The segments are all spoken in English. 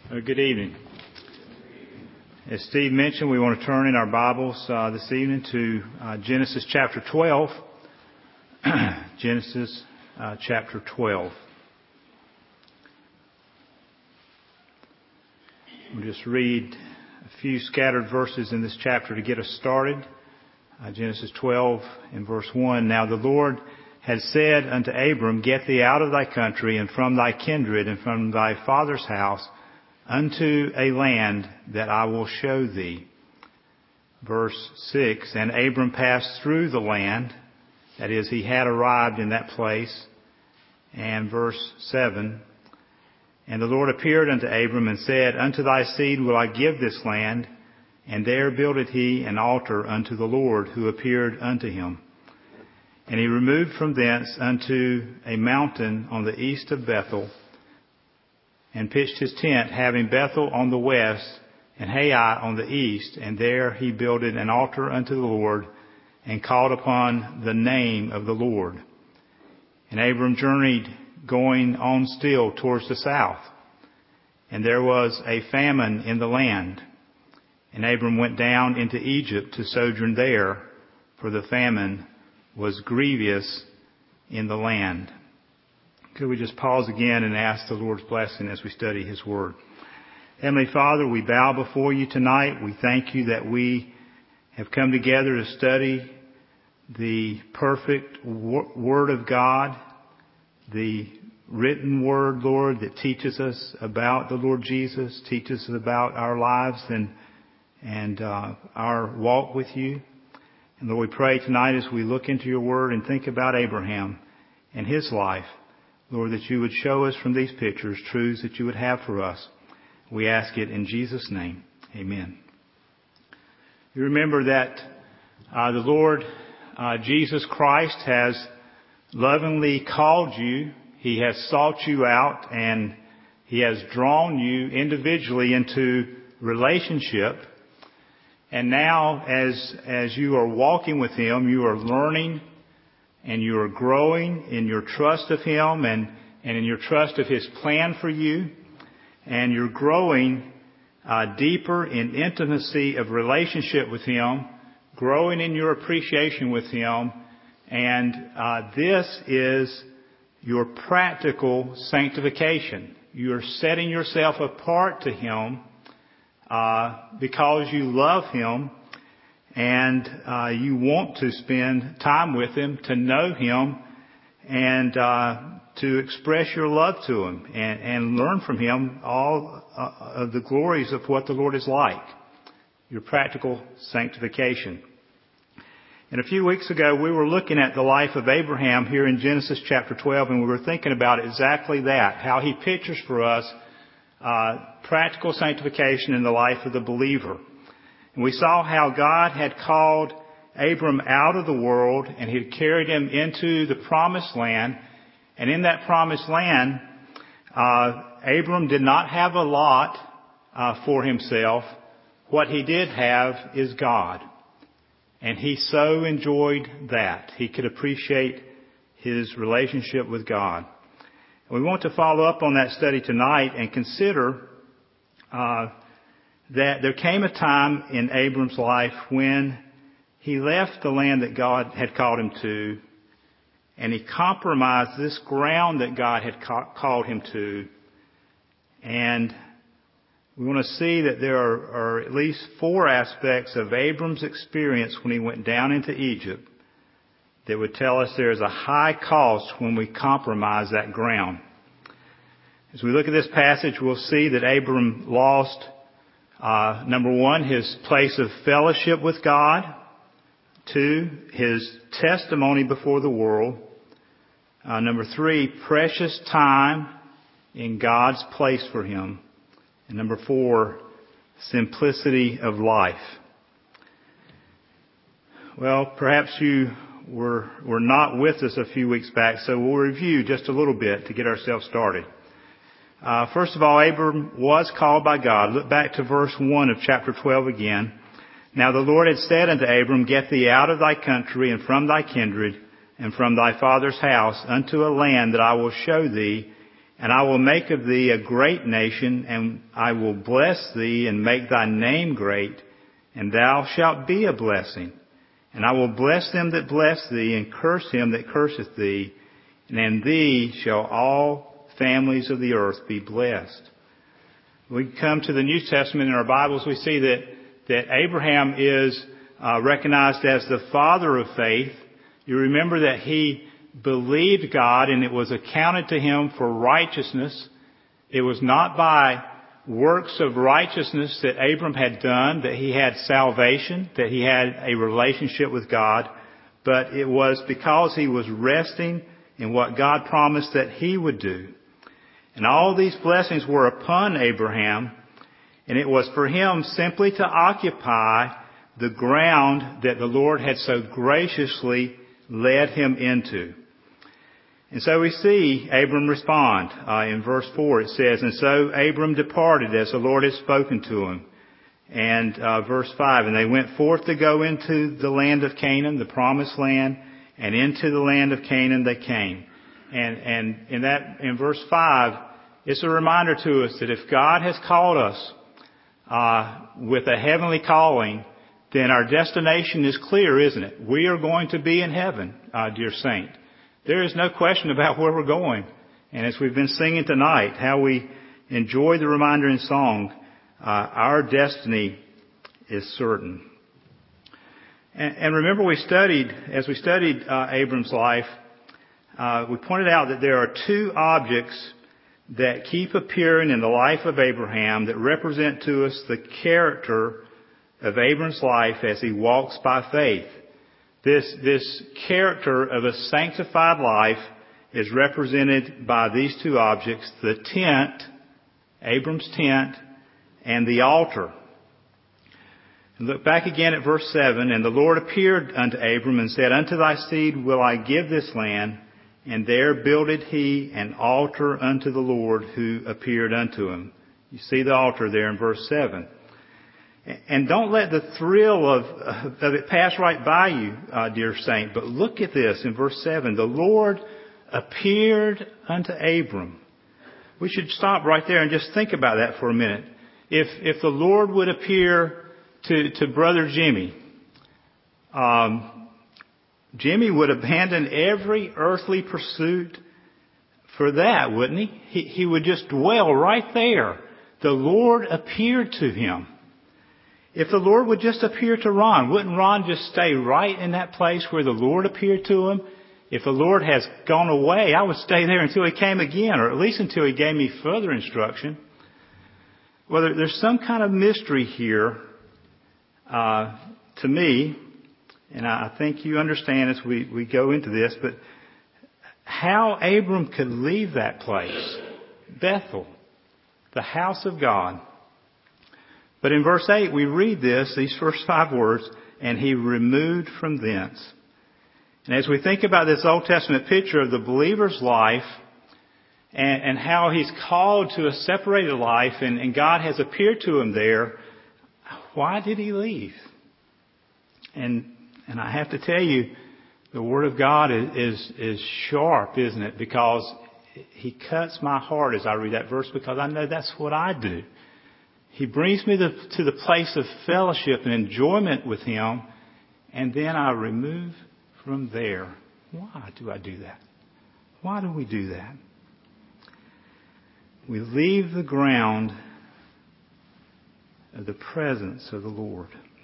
Good evening. As Steve mentioned, we want to turn in our Bibles this evening to Genesis chapter 12. Genesis chapter 12. We'll just read a few scattered verses in this chapter to get us started. Genesis 12 and verse 1. Now the Lord had said unto Abram, Get thee out of thy country and from thy kindred and from thy father's house unto a land that I will show thee. Verse 6, And Abram passed through the land, that is, he had arrived in that place. And verse 7, And the Lord appeared unto Abram and said, Unto thy seed will I give this land, and there builded he an altar unto the Lord who appeared unto him. And he removed from thence unto a mountain on the east of Bethel, and pitched his tent, having Bethel on the west and Hai on the east. And there he builded an altar unto the Lord, and called upon the name of the Lord. And Abram journeyed, going on still towards the south. And there was a famine in the land. And Abram went down into Egypt to sojourn there, for the famine was grievous in the land. Could we just pause again and ask the Lord's blessing as we study His Word? Heavenly Father, we bow before You tonight. We thank You that we have come together to study the perfect Word of God, the written Word, Lord, that teaches us about the Lord Jesus, teaches us about our lives and our walk with You. And Lord, we pray tonight as we look into Your Word and think about Abraham and his life, Lord, that You would show us from these pictures truths that You would have for us. We ask it in Jesus' name. Amen. You remember that the Lord Jesus Christ has lovingly called you. He has sought you out, and He has drawn you individually into relationship. And now, as you are walking with Him, you are learning and you are growing in your trust of Him and in your trust of His plan for you. And you're growing deeper in intimacy of relationship with Him, growing in your appreciation with Him. And this is your practical sanctification. You're setting yourself apart to Him because you love Him. And you want to spend time with Him, to know Him, and to express your love to Him and learn from Him all of the glories of what the Lord is like. Your practical sanctification. And a few weeks ago, we were looking at the life of Abraham here in Genesis chapter 12, and we were thinking about exactly that, how he pictures for us practical sanctification in the life of the believer. And we saw how God had called Abram out of the world and He had carried him into the promised land. And in that promised land, Abram did not have a lot for himself. What he did have is God. And he so enjoyed that. He could appreciate his relationship with God. And we want to follow up on that study tonight and consider that there came a time in Abram's life when he left the land that God had called him to, and he compromised this ground that God had called him to. And we want to see that there are at least 4 aspects of Abram's experience when he went down into Egypt that would tell us there is a high cost when we compromise that ground. As we look at this passage, we'll see that Abram lost number 1, his place of fellowship with God. 2, his testimony before the world. Number 3, precious time in God's place for him. And number 4, simplicity of life. Well, perhaps you were not with us a few weeks back, so we'll review just a little bit to get ourselves started. First of all, Abram was called by God. Look back to verse 1 of chapter 12 again. Now the Lord had said unto Abram, Get thee out of thy country and from thy kindred and from thy father's house unto a land that I will show thee, And I will make of thee a great nation, and I will bless thee and make thy name great, and thou shalt be a blessing. And I will bless them that bless thee, and curse him that curseth thee, and in thee shall all families of the earth be blessed. We come to the New Testament in our Bibles, we see that Abraham is recognized as the father of faith. You remember that he believed God and it was accounted to him for righteousness. It was not by works of righteousness that Abram had done that he had salvation, that he had a relationship with God, but it was because he was resting in what God promised that he would do. And all these blessings were upon Abraham, and it was for him simply to occupy the ground that the Lord had so graciously led him into. And so we see Abram respond. In verse 4 it says, and so Abram departed as the Lord had spoken to him. And verse 5, and they went forth to go into the land of Canaan, the promised land, and into the land of Canaan they came. And in verse 5, it's a reminder to us that if God has called us with a heavenly calling, then our destination is clear, isn't it? We are going to be in heaven, dear saint. There is no question about where we're going. And as we've been singing tonight, how we enjoy the reminder in song, our destiny is certain. And remember as we studied Abram's life, we pointed out that there are two objects that keep appearing in the life of Abraham that represent to us the character of Abram's life as he walks by faith. This character of a sanctified life is represented by these two objects, the tent, Abram's tent, and the altar. And look back again at verse 7, and the Lord appeared unto Abram and said, unto thy seed will I give this land, and there builded he an altar unto the Lord who appeared unto him. You see the altar there in verse 7. And don't let the thrill of it pass right by you, dear saint, but look at this in verse 7. The Lord appeared unto Abram. We should stop right there and just think about that for a minute. If the Lord would appear to Brother Jimmy, Jimmy would abandon every earthly pursuit for that, wouldn't he? He would just dwell right there. The Lord appeared to him. If the Lord would just appear to Ron, wouldn't Ron just stay right in that place where the Lord appeared to him? If the Lord has gone away, I would stay there until He came again, or at least until He gave me further instruction. Well, there's some kind of mystery here to me, and I think you understand as we go into this, but how Abram could leave that place, Bethel, the house of God. But in verse 8 we read these first 5 words, and he removed from thence. And as we think about this Old Testament picture of the believer's life and how he's called to a separated life and God has appeared to him there, why did he leave? And I have to tell you, the Word of God is sharp, isn't it? Because He cuts my heart as I read that verse, because I know that's what I do. He brings me to the place of fellowship and enjoyment with Him, and then I remove from there. Why do I do that? Why do we do that? We leave the ground of the presence of the Lord.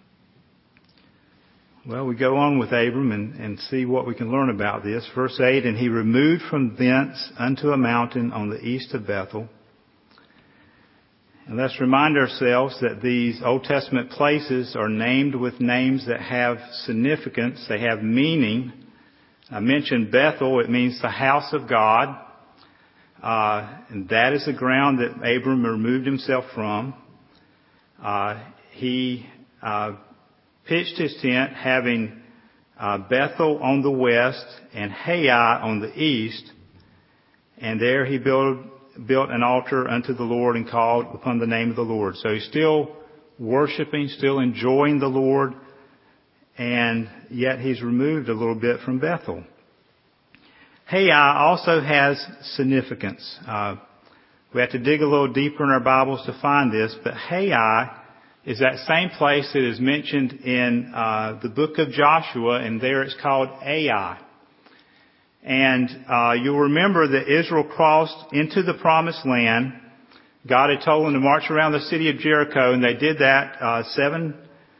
Well, we go on with Abram and see what we can learn about this. Verse 8, and he removed from thence unto a mountain on the east of Bethel. And let's remind ourselves that these Old Testament places are named with names that have significance. They have meaning. I mentioned Bethel. It means the house of God. And that is the ground that Abram removed himself from. He pitched his tent having Bethel on the west and Hai on the east. And there he built an altar unto the Lord and called upon the name of the Lord. So he's still worshiping, still enjoying the Lord, and yet he's removed a little bit from Bethel. Hai also has significance. We have to dig a little deeper in our Bibles to find this, but Hai is that same place that is mentioned in the book of Joshua, and there it's called Ai. And you'll remember that Israel crossed into the promised land. God had told them to march around the city of Jericho, and they did that 7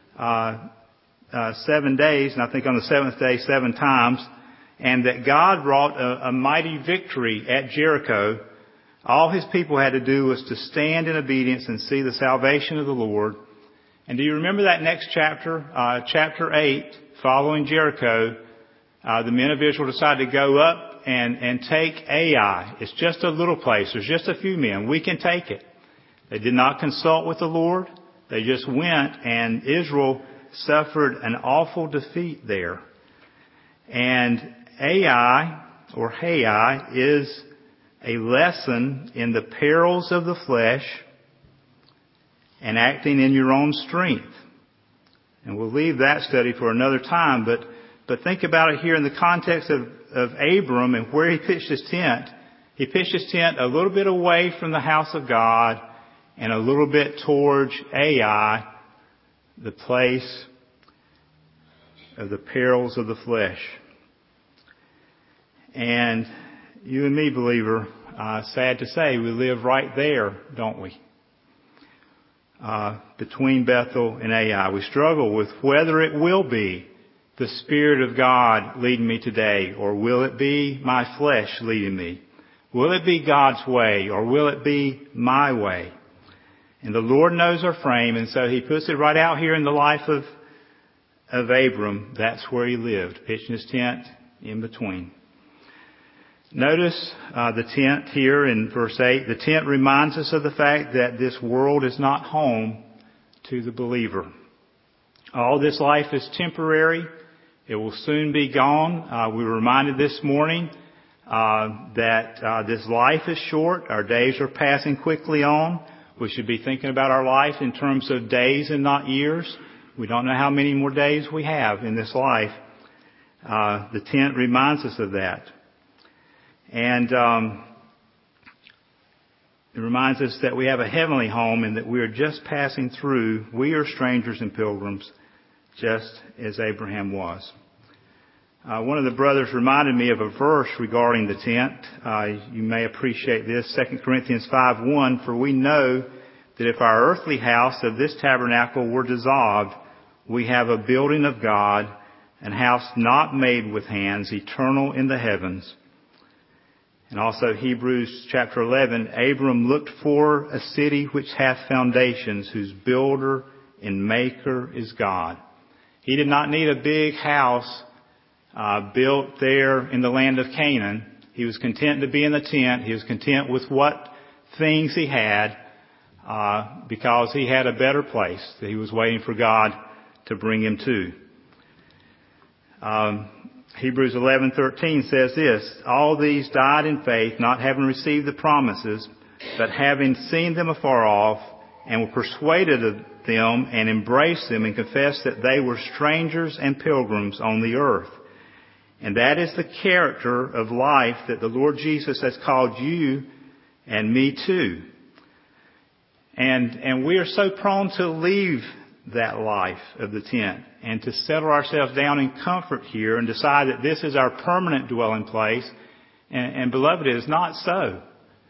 days, and I think on the seventh day 7 times, and that God wrought a mighty victory at Jericho. All His people had to do was to stand in obedience and see the salvation of the Lord. And do you remember that next chapter, chapter 8, following Jericho? The men of Israel decided to go up and take Ai. It's just a little place. There's just a few men. We can take it. They did not consult with the Lord. They just went, and Israel suffered an awful defeat there. And Ai, or Hai, is a lesson in the perils of the flesh and acting in your own strength. And we'll leave that study for another time, but think about it here in the context of Abram and where he pitched his tent. He pitched his tent a little bit away from the house of God and a little bit towards Ai, the place of the perils of the flesh. And you and me, believer, sad to say, we live right there, don't we? Between Bethel and Ai. We struggle with whether it will be the Spirit of God leading me today, or will it be my flesh leading me? Will it be God's way, or will it be my way? And the Lord knows our frame, and so He puts it right out here in the life of Abram. That's where he lived, pitching his tent in between. Notice the tent here in verse 8. The tent reminds us of the fact that this world is not home to the believer. All this life is temporary. It will soon be gone. We were reminded this morning that this life is short. Our days are passing quickly on. We should be thinking about our life in terms of days and not years. We don't know how many more days we have in this life. The tent reminds us of that. And it reminds us that we have a heavenly home and that we are just passing through. We are strangers and pilgrims, just as Abraham was. One of the brothers reminded me of a verse regarding the tent. You may appreciate this, 2 Corinthians 5:1, for we know that if our earthly house of this tabernacle were dissolved, we have a building of God, an house not made with hands, eternal in the heavens. And also Hebrews chapter 11, Abram looked for a city which hath foundations, whose builder and maker is God. He did not need a big house built there in the land of Canaan. He was content to be in the tent. He was content with what things he had because he had a better place that he was waiting for God to bring him to. Hebrews 11:13 says this, all these died in faith, not having received the promises, but having seen them afar off, and were persuaded of them, and embraced them, and confessed that they were strangers and pilgrims on the earth. And that is the character of life that the Lord Jesus has called you and me to. And we are so prone to leave that life of the tent and to settle ourselves down in comfort here and decide that this is our permanent dwelling place. And beloved, it is not so.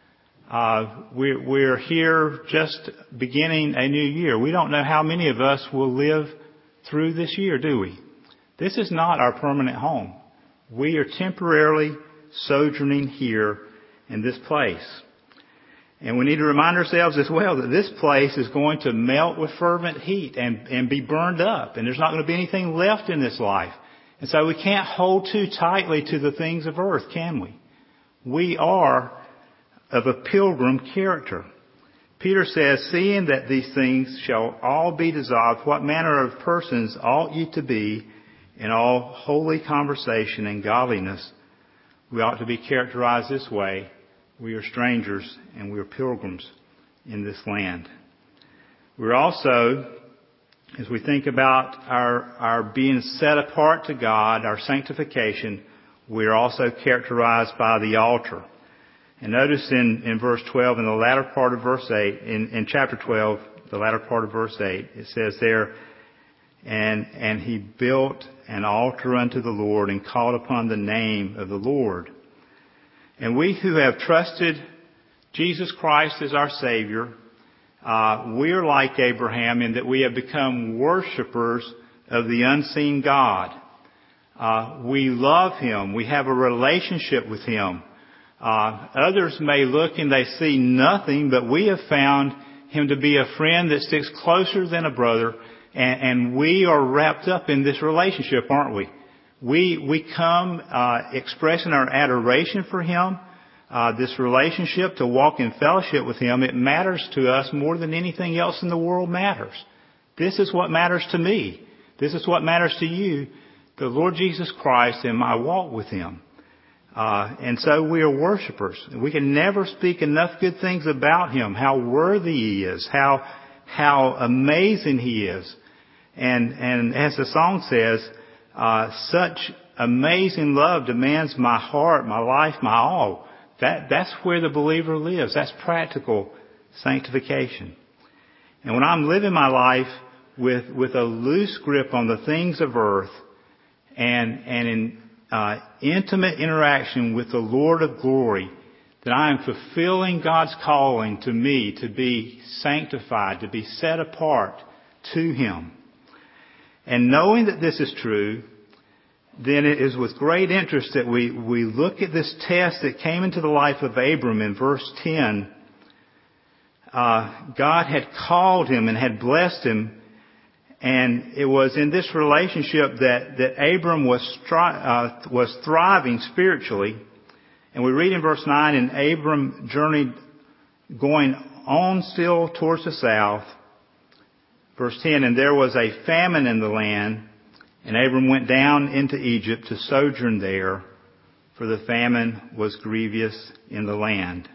We're here just beginning a new year. We don't know how many of us will live through this year, do we? This is not our permanent home. We are temporarily sojourning here in this place. And we need to remind ourselves as well that this place is going to melt with fervent heat and be burned up. And there's not going to be anything left in this life. And so we can't hold too tightly to the things of earth, can we? We are of a pilgrim character. Peter says, seeing that these things shall all be dissolved, what manner of persons ought ye to be in all holy conversation and godliness? We ought to be characterized this way. We are strangers and we are pilgrims in this land. We're also, as we think about our being set apart to God, our sanctification, we are also characterized by the altar. And notice in verse 12, in the latter part of verse 8, in chapter 12, the latter part of verse 8, it says there, and he built an altar unto the Lord and called upon the name of the Lord. And we who have trusted Jesus Christ as our Savior, we're like Abraham in that we have become worshipers of the unseen God. We love Him. We have a relationship with Him. Others may look and they see nothing, but we have found Him to be a friend that sticks closer than a brother, and we are wrapped up in this relationship, aren't we? We come expressing our adoration for Him, this relationship, to walk in fellowship with Him. It matters to us more than anything else in the world matters. This is what matters to me. This is what matters to you, the Lord Jesus Christ and my walk with Him. And so we are worshipers. We can never speak enough good things about Him, how worthy He is, how amazing He is. And as the song says, such amazing love demands my heart, my life, my all. That's where the believer lives. That's practical sanctification. And when I'm living my life with a loose grip on the things of earth and in intimate interaction with the Lord of glory, that I am fulfilling God's calling to me to be sanctified, to be set apart to Him. And knowing that this is true, then it is with great interest that we look at this test that came into the life of Abram in verse 10. God had called him and had blessed him, and it was in this relationship that Abram was thriving spiritually. And we read in verse 9, and Abram journeyed going on still towards the south. Verse 10, and there was a famine in the land, and Abram went down into Egypt to sojourn there, for the famine was grievous in the land.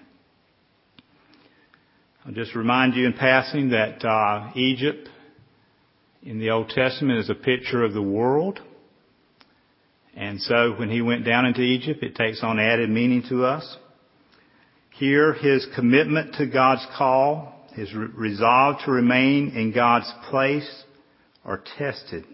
I'll just remind you in passing that Egypt in the Old Testament is a picture of the world. And so when he went down into Egypt, it takes on added meaning to us. Here, his commitment to God's call, his resolve to remain in God's place are tested.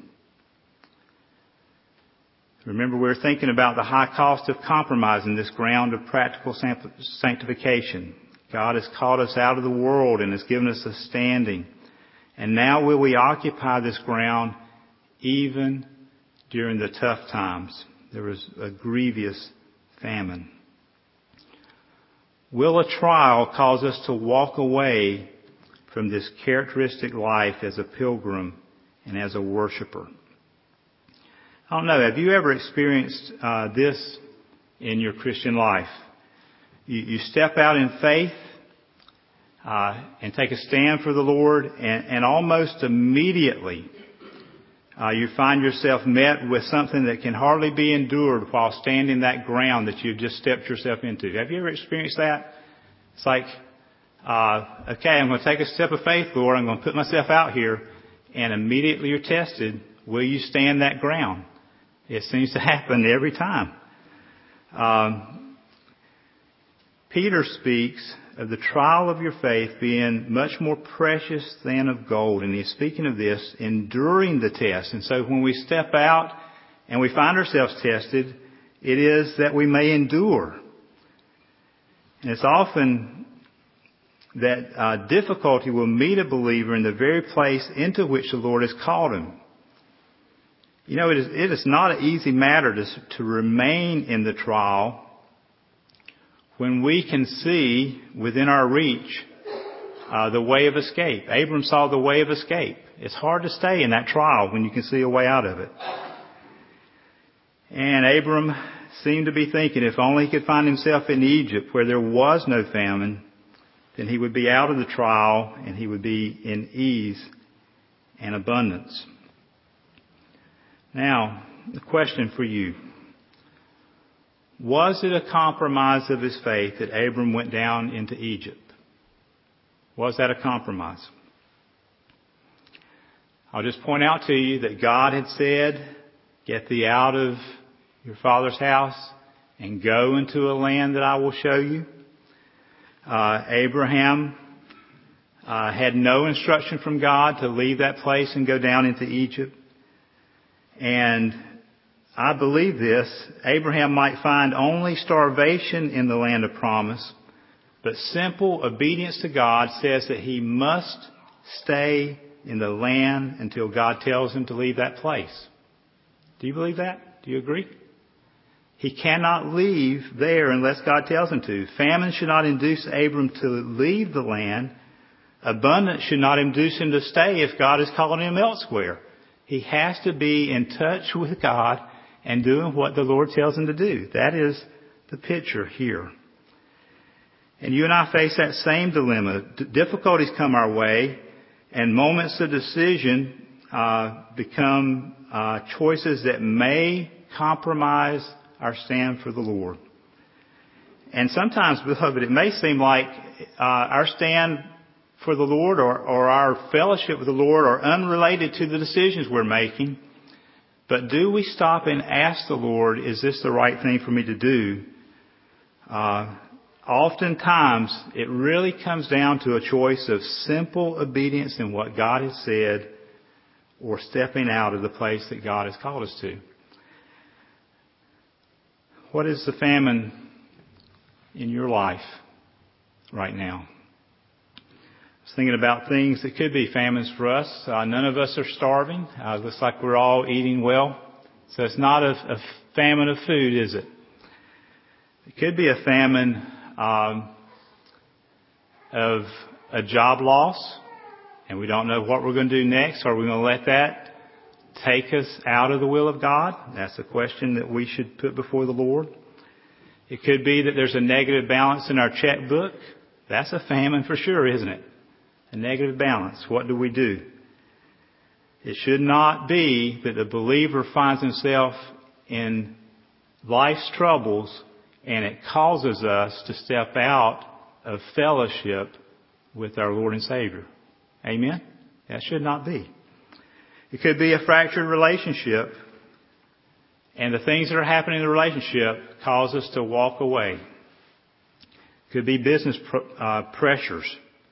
Remember, we're thinking about the high cost of compromise in this ground of practical sanctification. God has called us out of the world and has given us a standing. And now will we occupy this ground even during the tough times? There was a grievous famine. Will a trial cause us to walk away from this characteristic life as a pilgrim and as a worshiper? I don't know, have you ever experienced this in your Christian life? You step out in faith and take a stand for the Lord, and almost immediately you find yourself met with something that can hardly be endured while standing that ground that you've just stepped yourself into. Have you ever experienced that? It's like, okay, I'm going to take a step of faith, Lord. I'm going to put myself out here, and immediately you're tested. Will you stand that ground? It seems to happen every time. Peter speaks of the trial of your faith being much more precious than of gold. And he's speaking of this enduring the test. And so when we step out and we find ourselves tested, it is that we may endure. And it's often that difficulty will meet a believer in the very place into which the Lord has called him. You know, it is not an easy matter to remain in the trial when we can see within our reach the way of escape. Abram saw the way of escape. It's hard to stay in that trial when you can see a way out of it. And Abram seemed to be thinking if only he could find himself in Egypt where there was no famine, then he would be out of the trial and he would be in ease and abundance. Now, the question for you. Was it a compromise of his faith that Abram went down into Egypt? Was that a compromise? I'll just point out to you that God had said, get thee out of your father's house and go into a land that I will show you. Abraham had no instruction from God to leave that place and go down into Egypt. And I believe this. Abraham might find only starvation in the land of promise, but simple obedience to God says that he must stay in the land until God tells him to leave that place. Do you believe that? Do you agree? He cannot leave there unless God tells him to. Famine should not induce Abram to leave the land. Abundance should not induce him to stay if God is calling him elsewhere. He has to be in touch with God and doing what the Lord tells him to do. That is the picture here. And you and I face that same dilemma. Difficulties come our way, and moments of decision become choices that may compromise our stand for the Lord. And sometimes, beloved, it may seem like our stand for the Lord or our fellowship with the Lord are unrelated to the decisions we're making. But do we stop and ask the Lord, is this the right thing for me to do? Oftentimes, it really comes down to a choice of simple obedience in what God has said or stepping out of the place that God has called us to. What is the famine in your life right now? I was thinking about things that could be famines for us. None of us are starving. Looks like we're all eating well. So it's not a famine of food, is it? It could be a famine of a job loss, and we don't know what we're going to do next. Are we going to let that take us out of the will of God? That's a question that we should put before the Lord. It could be that there's a negative balance in our checkbook. That's a famine for sure, isn't it? A negative balance. What do we do? It should not be that the believer finds himself in life's troubles and it causes us to step out of fellowship with our Lord and Savior. Amen? That should not be. It could be a fractured relationship, and the things that are happening in the relationship cause us to walk away. It could be business pressures.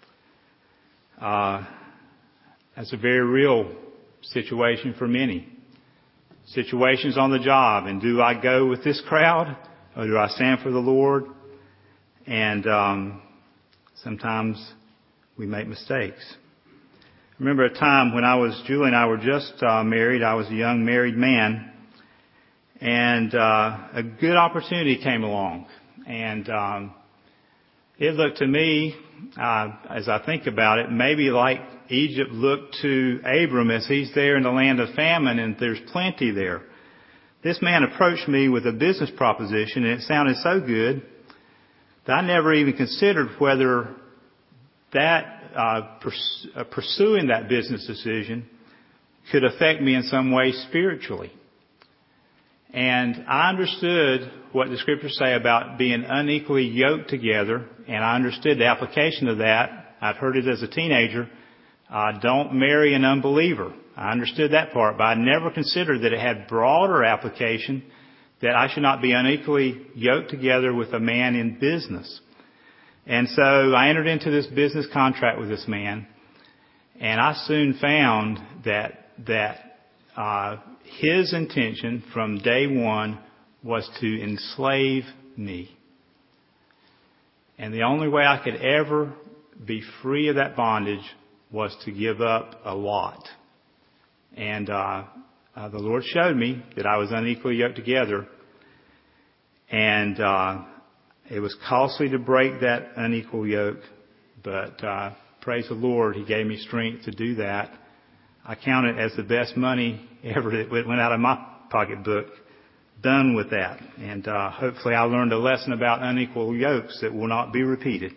That's a very real situation for many. Situations on the job, and do I go with this crowd or do I stand for the Lord? And sometimes we make mistakes. I remember a time when Julie and I were just married. I was a young married man, and a good opportunity came along. And it looked to me, as I think about it, maybe like Egypt looked to Abram as he's there in the land of famine and there's plenty there. This man approached me with a business proposition, and it sounded so good that I never even considered whether that pursuing that business decision could affect me in some way spiritually. And I understood what the scriptures say about being unequally yoked together, and I understood the application of that. I'd heard it as a teenager. Don't marry an unbeliever. I understood that part, but I never considered that it had broader application, that I should not be unequally yoked together with a man in business. And so I entered into this business contract with this man, and I soon found that his intention from day one was to enslave me. And the only way I could ever be free of that bondage was to give up a lot. And the Lord showed me that I was unequally yoked together, and it was costly to break that unequal yoke, but praise the Lord, He gave me strength to do that. I count it as the best money ever that went out of my pocketbook, done with that. And hopefully I learned a lesson about unequal yokes that will not be repeated.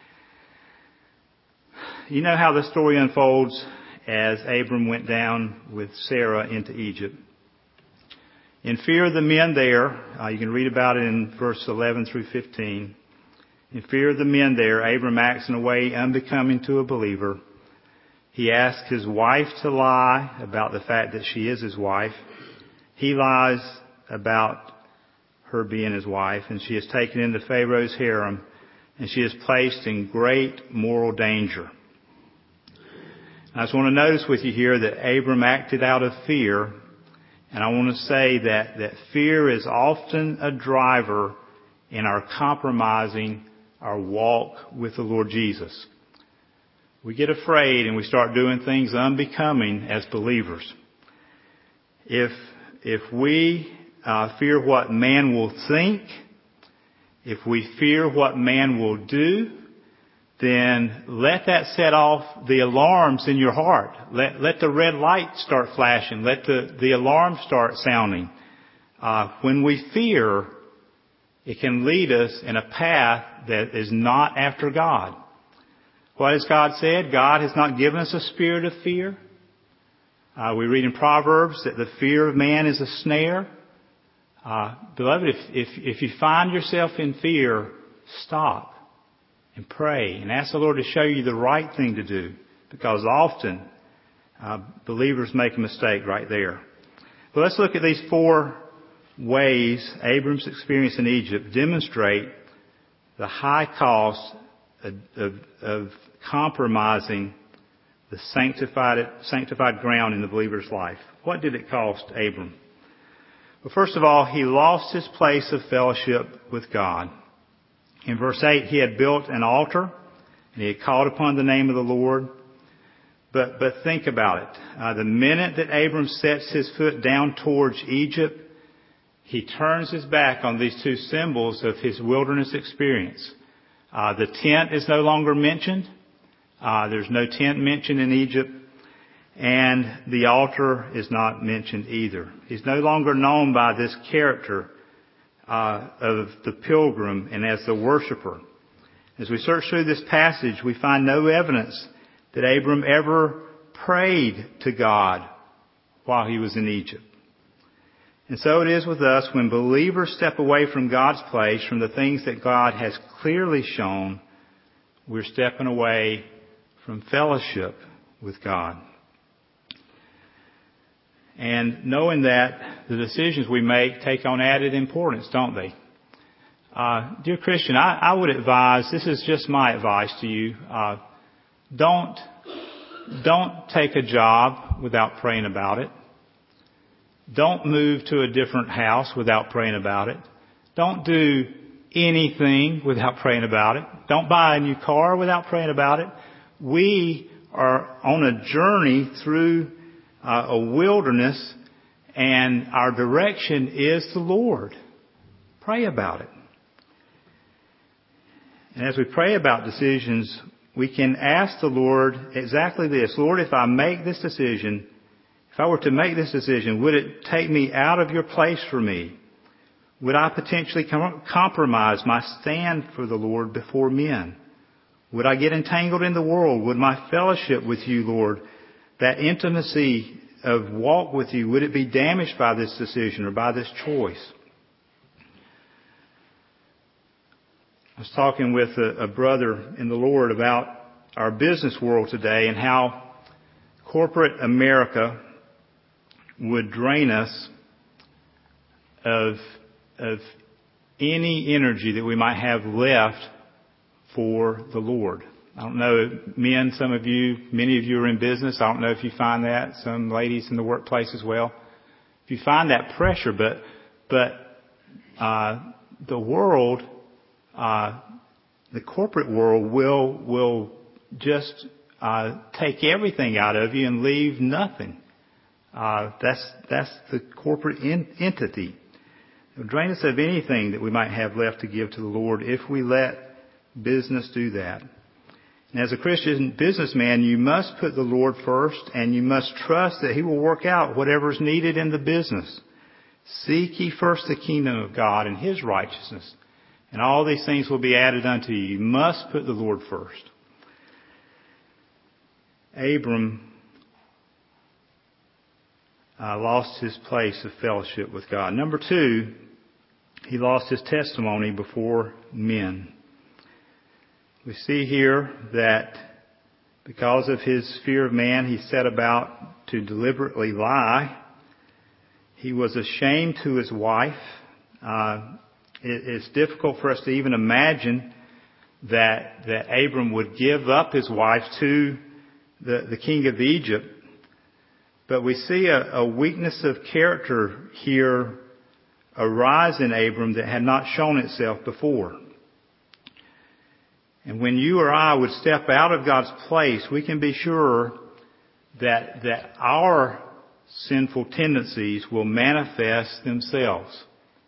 You know how the story unfolds as Abram went down with Sarah into Egypt. In fear of the men there, you can read about it in verse 11 through 15. In fear of the men there, Abram acts in a way unbecoming to a believer. He asks his wife to lie about the fact that she is his wife. He lies about her being his wife, and she is taken into Pharaoh's harem. and she is placed in great moral danger. I just want to notice with you here that Abram acted out of fear, and I want to say that fear is often a driver in our compromising our walk with the Lord Jesus. We get afraid and we start doing things unbecoming as believers. If we fear what man will think, if we fear what man will do, then let that set off the alarms in your heart. Let the red light start flashing. Let the alarm start sounding. When we fear, it can lead us in a path that is not after God. What has God said? God has not given us a spirit of fear. We read in Proverbs that the fear of man is a snare. Beloved, if you find yourself in fear, stop and pray and ask the Lord to show you the right thing to do, because often believers make a mistake right there. But let's look at these 4 ways Abram's experience in Egypt demonstrate the high cost of compromising the sanctified ground in the believer's life. What did it cost Abram? Well, first of all, he lost his place of fellowship with God. In verse 8, he had built an altar and he had called upon the name of the Lord. But think about it. The minute that Abram sets his foot down towards Egypt, he turns his back on these 2 symbols of his wilderness experience. The tent is no longer mentioned. There's no tent mentioned in Egypt. And the altar is not mentioned either. He's no longer known by this character of the pilgrim and as the worshiper. As we search through this passage, we find no evidence that Abram ever prayed to God while he was in Egypt. And so it is with us when believers step away from God's place, from the things that God has clearly shown, we're stepping away from fellowship with God. And knowing that, the decisions we make take on added importance, don't they? Dear Christian, I would advise, this is just my advice to you, don't take a job without praying about it. Don't move to a different house without praying about it. Don't do anything without praying about it. Don't buy a new car without praying about it. We are on a journey through a wilderness, and our direction is the Lord. Pray about it. And as we pray about decisions, we can ask the Lord exactly this. Lord, if I make this decision, if I were to make this decision, would it take me out of your place for me? Would I potentially compromise my stand for the Lord before men? Would I get entangled in the world? Would my fellowship with you, Lord, that intimacy of walk with you, would it be damaged by this decision or by this choice? I was talking with a brother in the Lord about our business world today and how corporate America would drain us of any energy that we might have left for the Lord. I don't know, men, some of you, many of you are in business. I don't know if you find that. Some ladies in the workplace as well. If you find that pressure, but the world, the corporate world will just take everything out of you and leave nothing. That's the corporate entity. It will drain us of anything that we might have left to give to the Lord if we let business do that. And as a Christian businessman, you must put the Lord first, and you must trust that He will work out whatever is needed in the business. Seek ye first the kingdom of God and His righteousness, and all these things will be added unto you. You must put the Lord first. Abram lost his place of fellowship with God. Number 2, he lost his testimony before men. We see here that because of his fear of man, he set about to deliberately lie. He was ashamed to his wife. It's difficult for us to even imagine that Abram would give up his wife to the king of Egypt. But we see a weakness of character here arise in Abram that had not shown itself before. And when you or I would step out of God's place, we can be sure that our sinful tendencies will manifest themselves.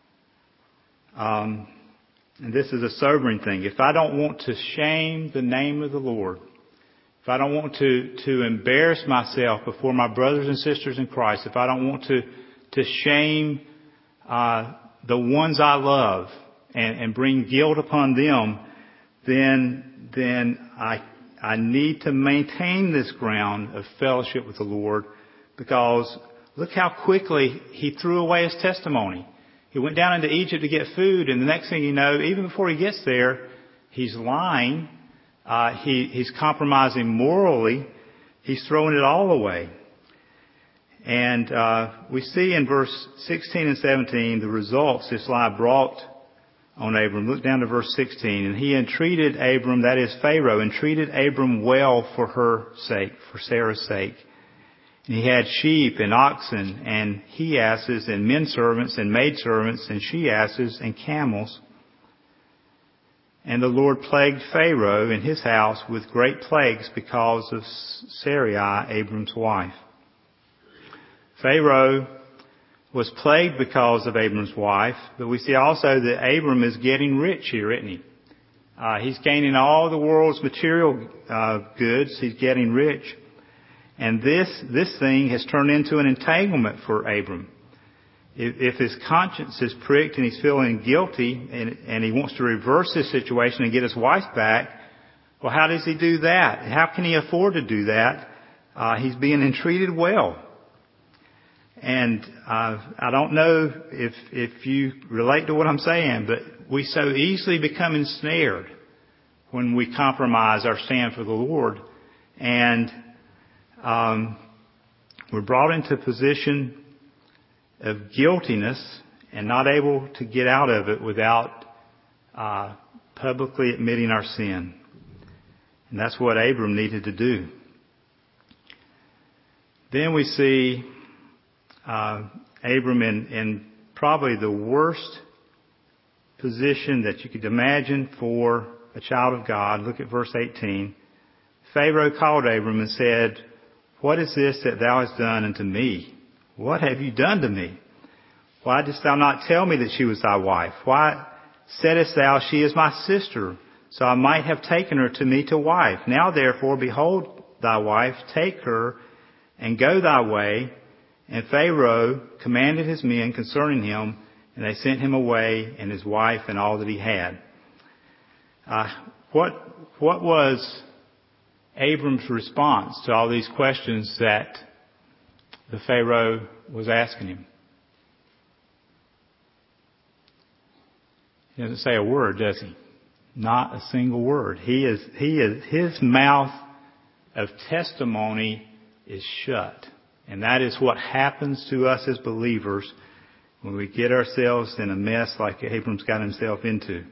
And this is a sobering thing. If I don't want to shame the name of the Lord, if I don't want to embarrass myself before my brothers and sisters in Christ, if I don't want to shame the ones I love and bring guilt upon them, then I need to maintain this ground of fellowship with the Lord, because look how quickly he threw away his testimony. He went down into Egypt to get food, and the next thing you know, even before he gets there, he's lying. He's compromising morally. He's throwing it all away. And we see in verse 16 and 17 the results this lie brought on Abram. Look down to verse 16. And he entreated Abram, that is Pharaoh, entreated Abram well for her sake, for Sarah's sake. And he had sheep and oxen and he-asses and men servants and maidservants and she-asses and camels. And the Lord plagued Pharaoh and his house with great plagues because of Sarai, Abram's wife. Pharaoh was plagued because of Abram's wife, but we see also that Abram is getting rich here, isn't he? He's gaining all the world's material goods. He's getting rich. And this thing has turned into an entanglement for Abram. If his conscience is pricked and he's feeling guilty and he wants to reverse his situation and get his wife back, well, how does he do that? How can he afford to do that? He's being entreated well. And I don't know if you relate to what I'm saying, but we so easily become ensnared when we compromise our stand for the Lord. And we're brought into a position of guiltiness and not able to get out of it without publicly admitting our sin. And that's what Abram needed to do. Then we see Abram in probably the worst position that you could imagine for a child of God. Look at verse 18. Pharaoh called Abram and said, "What is this that thou hast done unto me? What have you done to me? Why didst thou not tell me that she was thy wife? Why saidst thou, she is my sister, so I might have taken her to me to wife? Now therefore, behold thy wife, take her, and go thy way." And Pharaoh commanded his men concerning him, and they sent him away, and his wife, and all that he had. What was Abram's response to all these questions that the Pharaoh was asking him? He doesn't say a word, does he? Not a single word. His mouth of testimony is shut. And that is what happens to us as believers when we get ourselves in a mess like Abram's got himself into.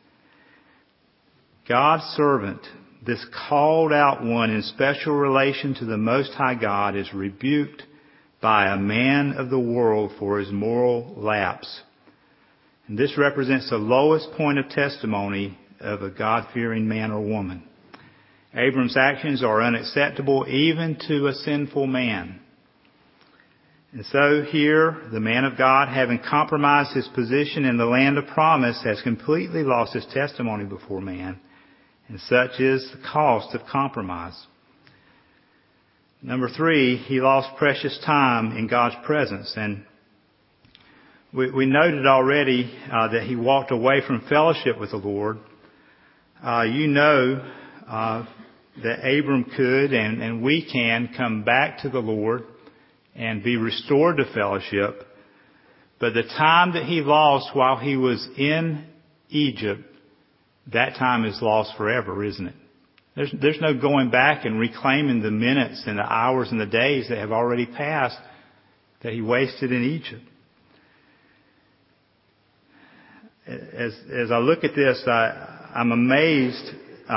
God's servant, this called out one in special relation to the Most High God, is rebuked by a man of the world for his moral lapse. And this represents the lowest point of testimony of a God-fearing man or woman. Abram's actions are unacceptable even to a sinful man. And so here, the man of God, having compromised his position in the land of promise, has completely lost his testimony before man. And such is the cost of compromise. Number 3, he lost precious time in God's presence. And we noted already that he walked away from fellowship with the Lord. You know that Abram could and we can come back to the Lord and be restored to fellowship. But the time that he lost while he was in Egypt, that time is lost forever, isn't it? There's no going back and reclaiming the minutes and the hours and the days that have already passed that he wasted in Egypt. As I look at this, I'm amazed.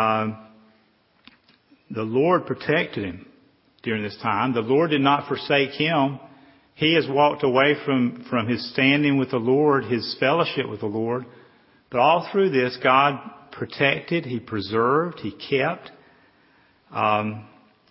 The Lord protected him during this time. The Lord did not forsake him. He has walked away from his standing with the Lord, his fellowship with the Lord. But all through this, God protected, He preserved, He kept. And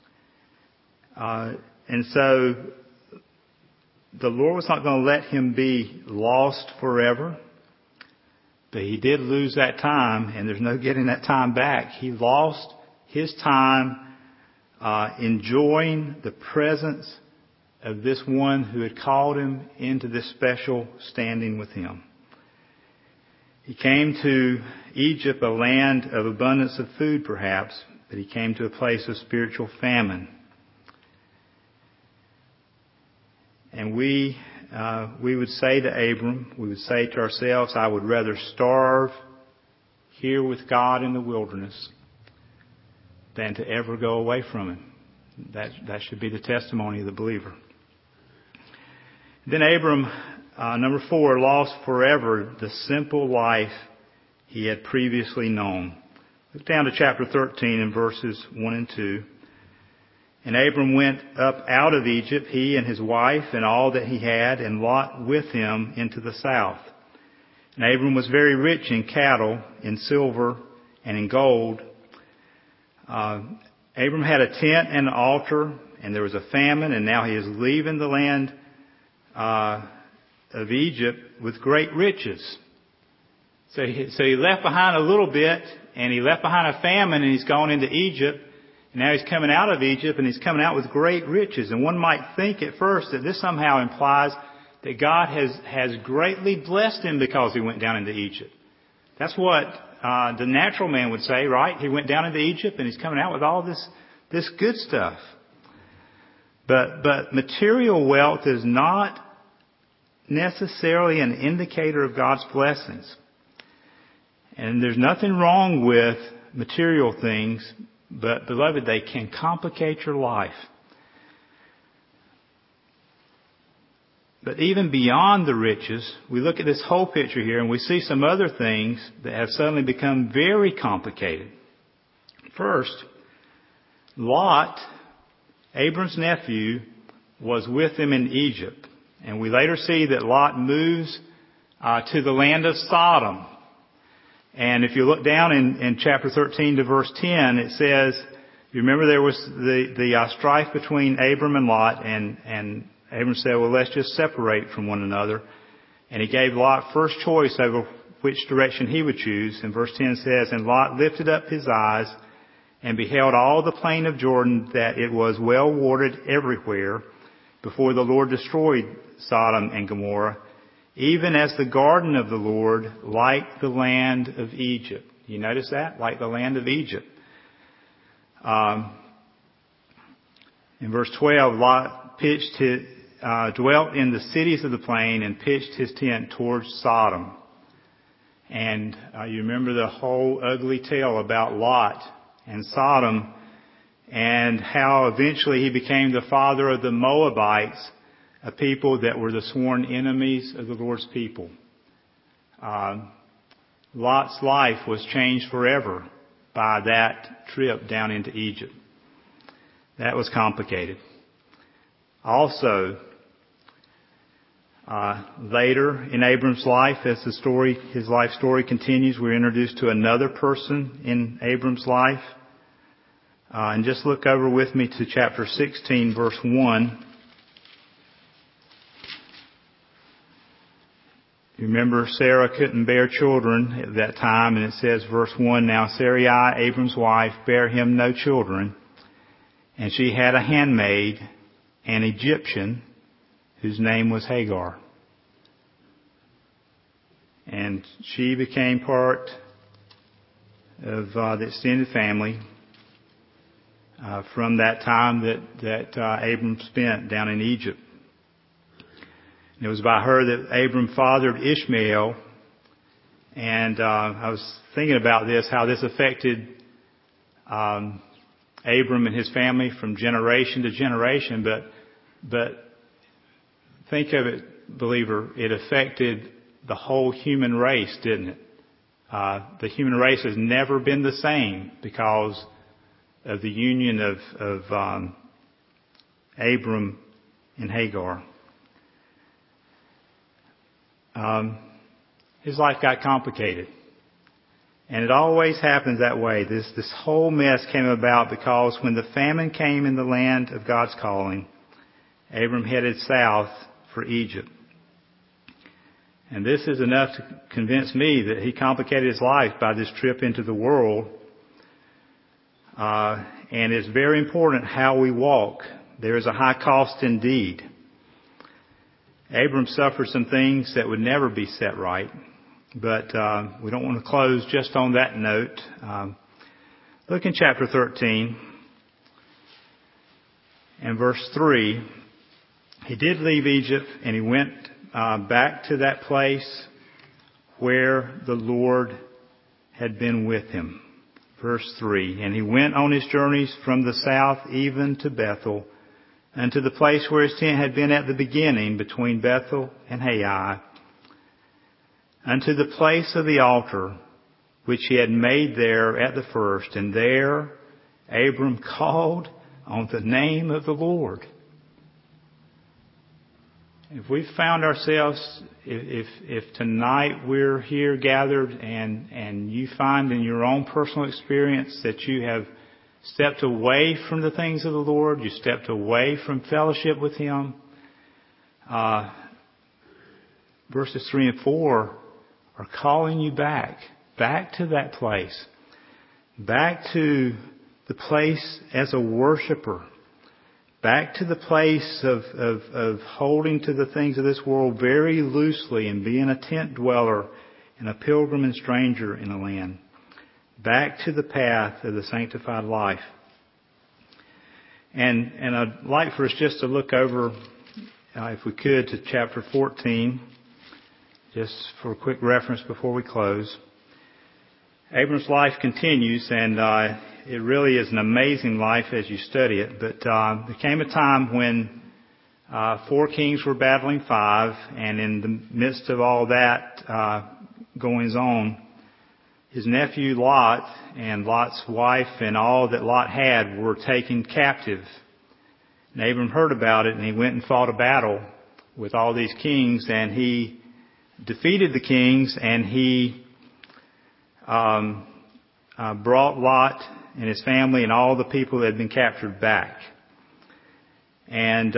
so the Lord was not going to let him be lost forever. But he did lose that time, and there's no getting that time back. He lost his time enjoying the presence of this one who had called him into this special standing with him. He came to Egypt, a land of abundance of food perhaps, but he came to a place of spiritual famine. And we would say to Abram, we would say to ourselves, I would rather starve here with God in the wilderness than to ever go away from Him. That should be the testimony of the believer. Then Abram, number 4, lost forever the simple life he had previously known. Look down to chapter 13 and verses 1 and 2. And Abram went up out of Egypt, he and his wife and all that he had, and Lot with him into the south. And Abram was very rich in cattle, in silver, and in gold. Abram had a tent and an altar, and there was a famine, and now he is leaving the land of Egypt with great riches. So he left behind a little bit, and he left behind a famine, and he's gone into Egypt. And now he's coming out of Egypt, and he's coming out with great riches. And one might think at first that this somehow implies that God has greatly blessed him because he went down into Egypt. That's what the natural man would say, right? He went down into Egypt, and he's coming out with all this good stuff. But material wealth is not necessarily an indicator of God's blessings. And there's nothing wrong with material things, but beloved, they can complicate your life. But even beyond the riches, we look at this whole picture here and we see some other things that have suddenly become very complicated. First, Lot, Abram's nephew, was with him in Egypt. And we later see that Lot moves to the land of Sodom. And if you look down in chapter 13 to verse 10, it says, you remember there was the strife between Abram and Lot, and Abram said, well, let's just separate from one another. And he gave Lot first choice over which direction he would choose. And verse 10 says, and Lot lifted up his eyes and beheld all the plain of Jordan, that it was well watered everywhere, before the Lord destroyed Sodom and Gomorrah, even as the garden of the Lord, like the land of Egypt. You notice that? Like the land of Egypt. In verse 12, Lot dwelt in the cities of the plain and pitched his tent towards Sodom. And you remember the whole ugly tale about Lot and Sodom, and how eventually he became the father of the Moabites, a people that were the sworn enemies of the Lord's people. Lot's life was changed forever by that trip down into Egypt. That was complicated. Also, later in Abram's life, as his life story continues, we're introduced to another person in Abram's life. And just look over with me to chapter 16, verse 1. You remember Sarah couldn't bear children at that time, and it says, verse 1, now Sarai, Abram's wife, bare him no children, and she had a handmaid, an Egyptian, whose name was Hagar. And she became part of the extended family from that time that Abram spent down in Egypt. And it was by her that Abram fathered Ishmael. And I was thinking about this, how this affected Abram and his family from generation to generation. But think of it, believer, it affected the whole human race, didn't it? The human race has never been the same because of the union of Abram and Hagar. His life got complicated. And it always happens that way. This whole mess came about because when the famine came in the land of God's calling, Abram headed south for Egypt. And this is enough to convince me that he complicated his life by this trip into the world. And it's very important how we walk. There is a high cost indeed. Abram suffered some things that would never be set right. But we don't want to close just on that note. Look in chapter 13 and verse 3. He did leave Egypt and he went back to that place where the Lord had been with him. Verse 3. And he went on his journeys from the south even to Bethel, unto the place where his tent had been at the beginning between Bethel and Hai, unto the place of the altar which he had made there at the first. And there Abram called on the name of the Lord. If we found ourselves, if tonight we're here gathered and you find in your own personal experience that you have stepped away from the things of the Lord, you stepped away from fellowship with Him, verses 3 and 4 are calling you back to that place, back to the place as a worshiper, back to the place of holding to the things of this world very loosely and being a tent dweller and a pilgrim and stranger in a land, back to the path of the sanctified life. And I'd like for us just to look over, if we could, to chapter 14. Just for a quick reference before we close. Abram's life continues, and it really is an amazing life as you study it. But there came a time when 4 kings were battling 5, and in the midst of all that goings on, his nephew Lot and Lot's wife and all that Lot had were taken captive. And Abram heard about it, and he went and fought a battle with all these kings, and he defeated the kings, and he brought Lot and his family and all the people that had been captured back. And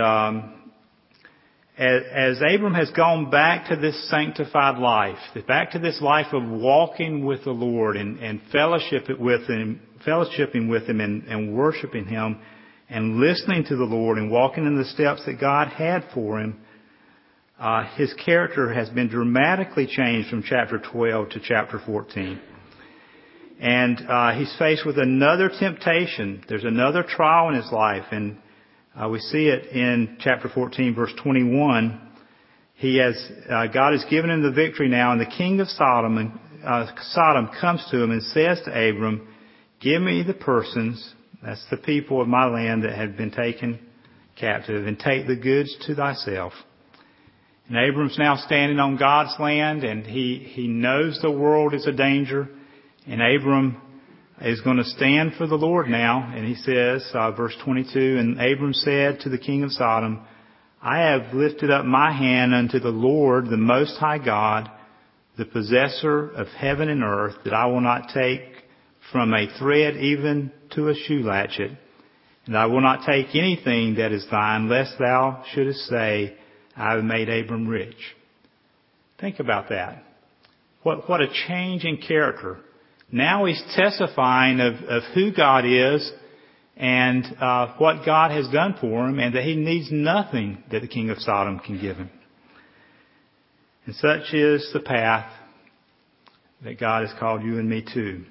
as Abram has gone back to this sanctified life, back to this life of walking with the Lord and fellowshipping with Him and worshiping Him and listening to the Lord and walking in the steps that God had for him, his character has been dramatically changed from chapter 12 to chapter 14. And he's faced with another temptation. There's another trial in his life. And we see it in chapter 14, verse 21. God has given him the victory now. And the king of Sodom comes to him and says to Abram, "Give me the persons," that's the people of my land that had been taken captive, "and take the goods to thyself." And Abram's now standing on God's land, and he knows the world is a danger. And Abram is going to stand for the Lord now. And he says, verse 22, "And Abram said to the king of Sodom, I have lifted up my hand unto the Lord, the Most High God, the possessor of heaven and earth, that I will not take from a thread even to a shoe latchet. And I will not take anything that is thine, lest thou shouldest say, I have made Abram rich." Think about that. What a change in character. Now he's testifying of who God is and what God has done for him, and that he needs nothing that the king of Sodom can give him. And such is the path that God has called you and me to.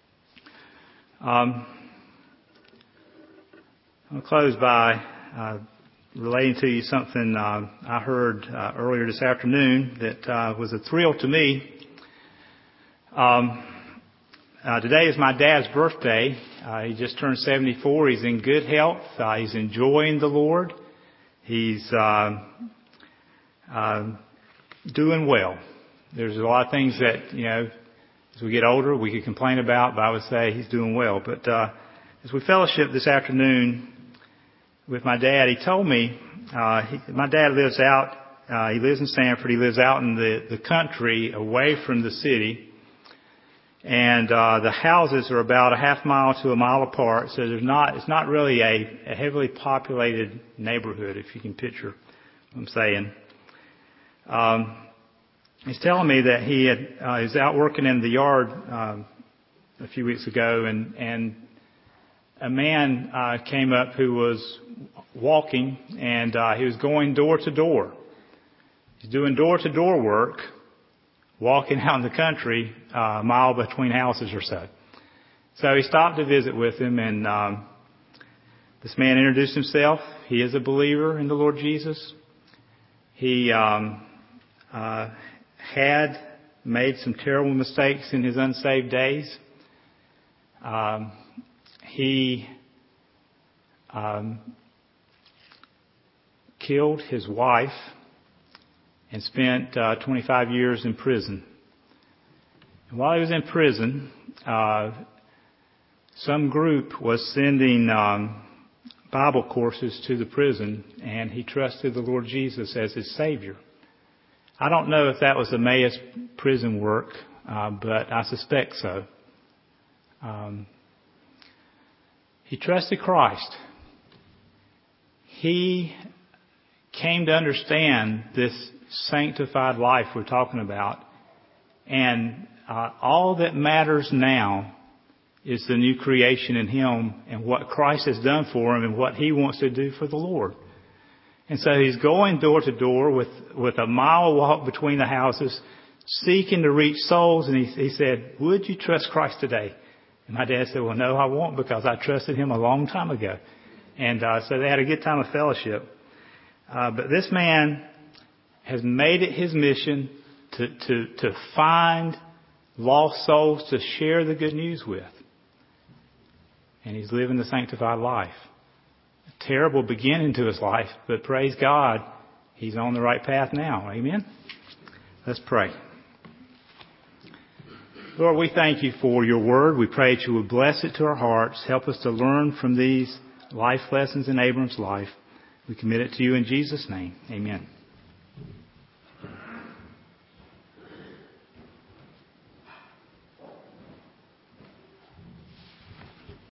I'll close by relating to you something I heard earlier this afternoon that was a thrill to me. Today is my dad's birthday. He just turned 74. He's in good health. He's enjoying the Lord. He's doing well. There's a lot of things that, as we get older, we could complain about, but I would say he's doing well. But as we fellowship this afternoon with my dad, he told me, my dad lives out, he lives in Sanford, he lives out in the country away from the city. And the houses are about a half mile to a mile apart, so it's not really a heavily populated neighborhood, if you can picture what I'm saying. He's telling me that he was out working in the yard a few weeks ago, and a man came up who was walking, and he was going door to door. He's doing door to door work, walking out in the country, a mile between houses or so. So he stopped to visit with him, and this man introduced himself. He is a believer in the Lord Jesus. He had made some terrible mistakes in his unsaved days. He killed his wife and spent 25 years in prison. And while he was in prison, some group was sending Bible courses to the prison, and he trusted the Lord Jesus as his Savior. I don't know if that was Emmaus prison work, but I suspect so. He trusted Christ. He came to understand this sanctified life we're talking about, and all that matters now is the new creation in him and what Christ has done for him and what he wants to do for the Lord. And so he's going door to door with a mile walk between the houses, seeking to reach souls. And he said, "Would you trust Christ today?" And my dad said, "Well, no, I won't, because I trusted him a long time ago." And so they had a good time of fellowship. But this man has made it his mission to find lost souls to share the good news with. And he's living the sanctified life. A terrible beginning to his life, but praise God, he's on the right path now. Amen? Let's pray. Lord, we thank you for your word. We pray that you would bless it to our hearts. Help us to learn from these life lessons in Abram's life. We commit it to you in Jesus' name. Amen.